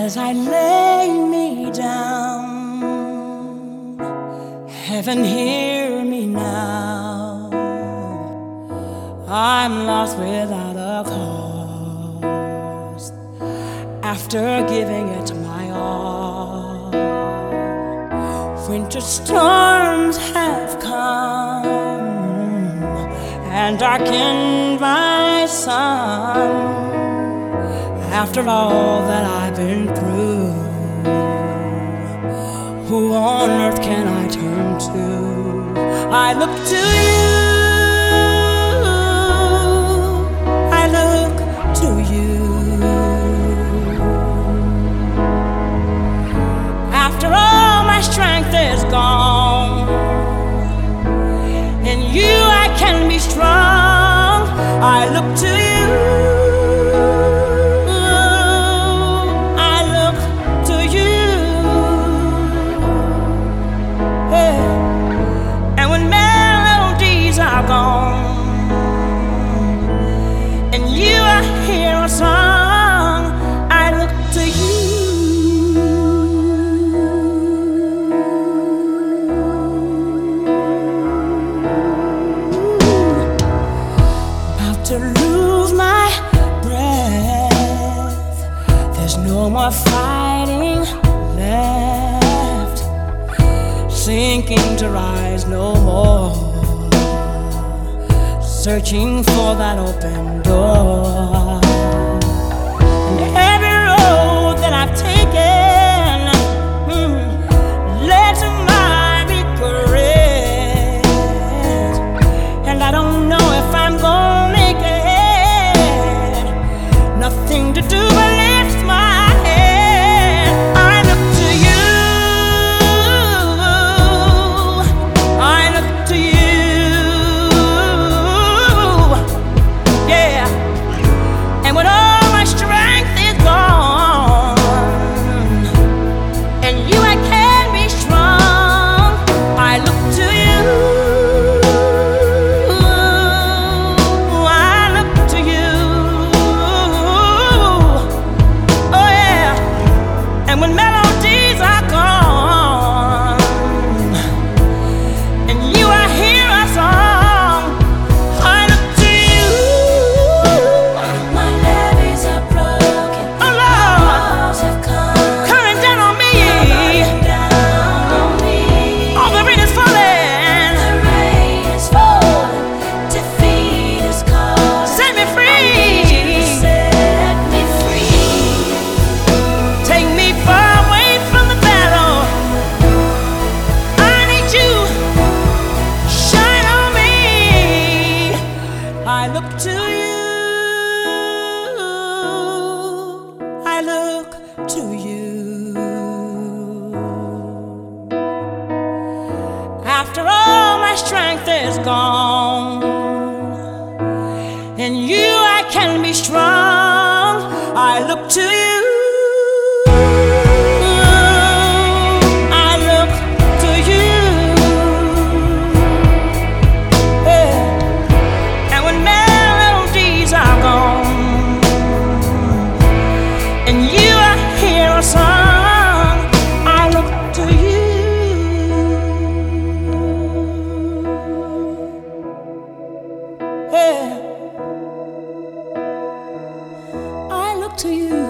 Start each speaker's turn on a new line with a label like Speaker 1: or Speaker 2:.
Speaker 1: as I lay me down. Heaven, hear me now. I'm lost without a cause after giving it my all. Winter storms have come and darkened my sun. After all that I've been through, who on earth can I turn to? I look to you, I look to you. After all my strength is gone, in you I can be strong. I look to you, I look to you. Hey. And when melodies are gone, and you I hear a song, I look to you. To lose my breath, there's no more fighting left, sinking to rise no more, searching for that open door. And every road that I've taken led to my regret, and I don't know if I'm gonna nothing to do but lift my head. I look to you, I look to you, yeah. And when all my strength is gone, and you I can be strong, I look to you. When melodies are gone, and you I hear a song, I look to you.
Speaker 2: My levees are broken,
Speaker 1: Oh Lord,
Speaker 2: walls have come,
Speaker 1: coming down on me. All the rain is falling.
Speaker 2: The rain is falling, defeat is calling.
Speaker 1: Set me free.
Speaker 2: Set me free.
Speaker 1: Take me far away from the battle. I need you, shine on me. I look to you, I look to you. After all my strength is gone, in you I can be strong. I look to you. I look to you. Yeah. And when melodies are gone, and you I hear a song, I look to you. Yeah. I look to you.